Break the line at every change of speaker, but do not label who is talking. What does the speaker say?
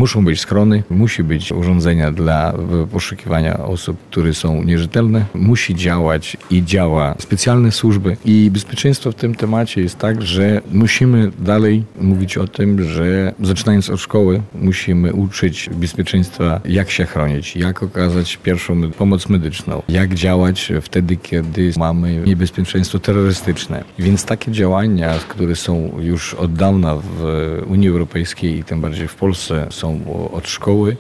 Muszą być schrony, musi być urządzenia dla poszukiwania osób, które są nierzetelne. Musi działać i działa specjalne służby. I bezpieczeństwo w tym temacie jest tak, że musimy dalej mówić o tym, że zaczynając od szkoły musimy uczyć bezpieczeństwa, jak się chronić, jak okazać pierwszą pomoc medyczną, jak działać wtedy, kiedy mamy niebezpieczeństwo terrorystyczne. Więc takie działania, które są już od dawna w Unii Europejskiej i tym bardziej w Polsce, są od szkoły.